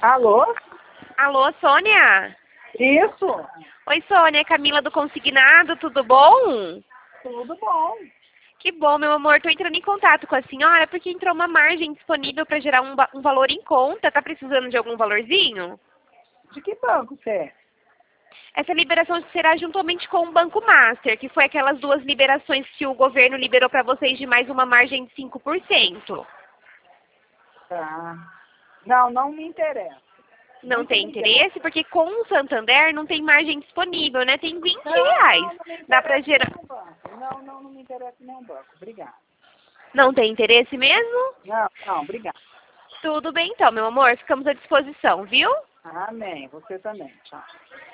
Alô? Alô, Sônia? Isso? Oi, Sônia, é Camila do Consignado, tudo bom? Tudo bom. Que bom, meu amor. Tô entrando em contato com a senhora porque entrou uma margem disponível para gerar um valor em conta. Tá precisando de algum valorzinho? De que banco você é? Essa liberação será juntamente com o Banco Master, que foi aquelas duas liberações que o governo liberou para vocês de mais uma margem de 5%. Tá. Não, não me interessa. Não Muito tem obrigada. interesse? Porque com o Santander não tem margem disponível, né? Tem 20 Não, reais. não me Dá para interessa gerar... nenhum banco. Não me interessa nenhum banco. Obrigada. Não tem interesse mesmo? Não, obrigada. Tudo bem então, meu amor. Ficamos à disposição, viu? Amém. Você também. Tchau.